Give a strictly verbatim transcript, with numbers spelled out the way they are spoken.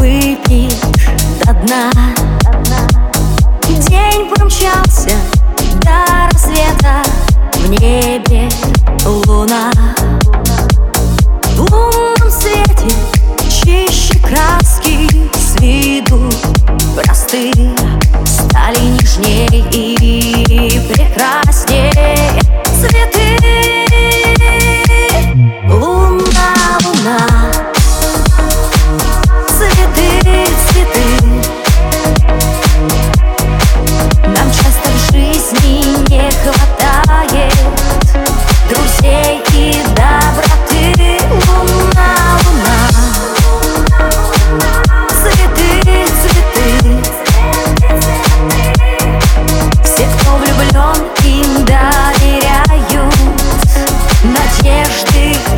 выпьешь до дна. День промчался до рассвета, в небе луна. В лунном свете чище краски, с виду простые стали нежней и прекрасней. Цветы, луна, луна, цветы, цветы. Нам часто в жизни не хватает друзей и доброты. Луна, луна, цветы, цветы. Все, кто влюблен, им доверяют надежды.